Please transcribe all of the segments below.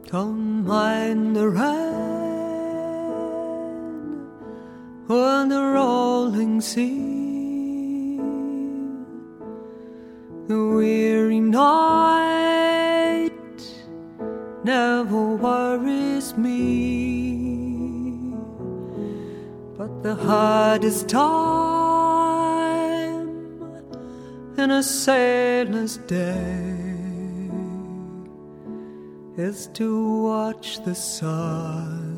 Don't mind the rain or the rolling sea, the weary night never worries me, but the hardest time in a sailor's day is to watch the sun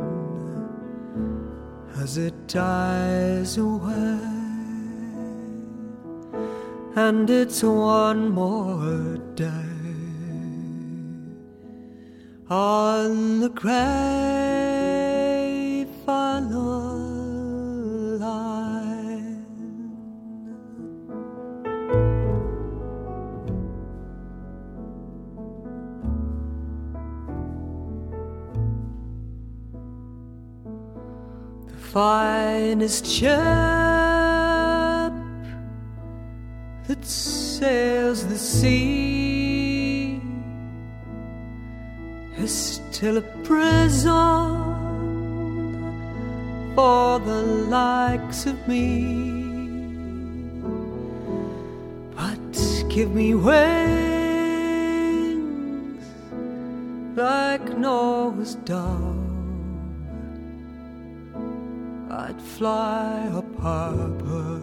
as it dies away. And it's one more day on the Greyfriars line. The finest ship that sails the sea is still a prison for the likes of me. But give me wings like Noah's dove, I'd fly up harbor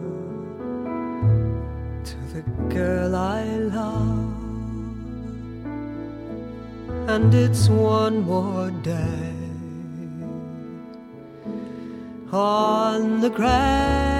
to the girl I love. And it's one more day on the Greyfriars